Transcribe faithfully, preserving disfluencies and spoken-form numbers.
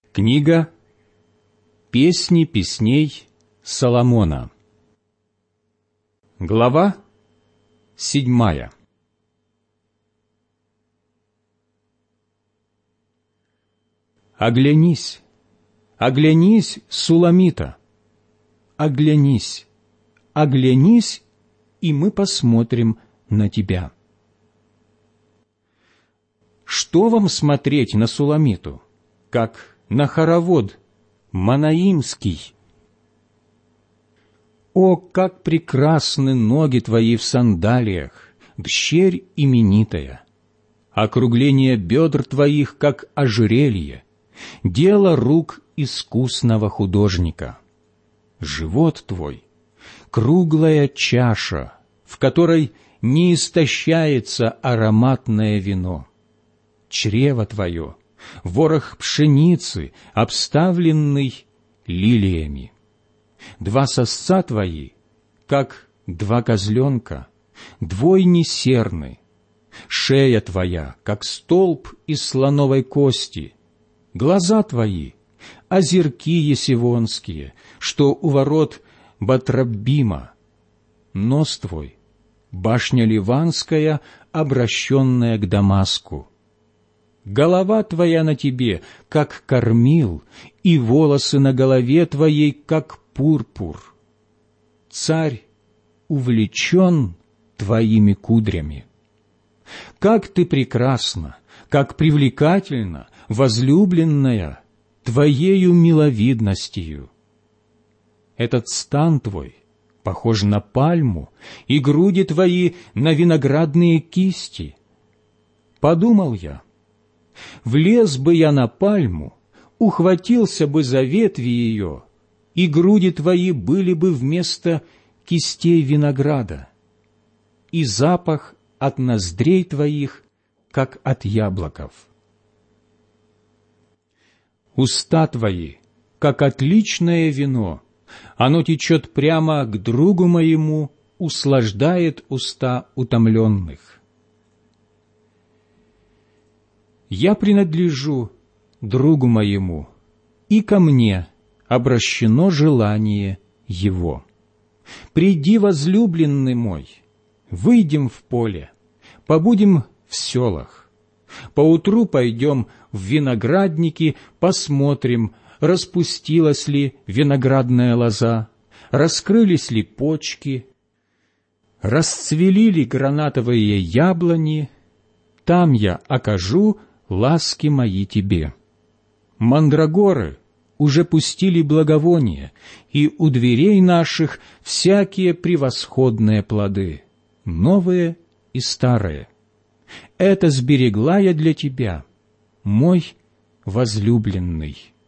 Книга «Песни песней Соломона». Глава седьмая. Оглянись, оглянись, Суламита, оглянись, оглянись, и мы посмотрим на тебя. Что вам смотреть на Суламиту, как на хоровод манаимский? О, как прекрасны ноги твои в сандалиях, дщерь именитая! Округление бедр твоих, как ожерелье, дело рук искусного художника. Живот твой — круглая чаша, в которой не истощается ароматное вино. Чрево твое — ворох пшеницы, обставленный лилиями. Два сосца твои, как два козленка, двойни серны. Шея твоя, как столб из слоновой кости. Глаза твои — озерки есивонские, что у ворот Батраббима. Нос твой — башня ливанская, обращенная к Дамаску. Голова твоя на тебе, как кормил, и волосы на голове твоей, как пурпур. Царь увлечен твоими кудрями. Как ты прекрасна, как привлекательна, возлюбленная, твоею миловидностью. Этот стан твой похож на пальму, и груди твои на виноградные кисти. Подумал я, влез бы я на пальму, ухватился бы за ветви ее, и груди твои были бы вместо кистей винограда, и запах от ноздрей твоих, как от яблоков. Уста твои, как отличное вино, оно течет прямо к другу моему, услаждает уста утомленных. Я принадлежу другу моему, и ко мне обращено желание его. Приди, возлюбленный мой, выйдем в поле, побудем в селах. Поутру пойдем в виноградники, посмотрим, распустилась ли виноградная лоза, раскрылись ли почки, расцвели ли гранатовые яблони. Там я окажу ласки мои тебе. Мандрагоры уже пустили благовония, и у дверей наших всякие превосходные плоды, новые и старые. Это сберегла я для тебя, мой возлюбленный.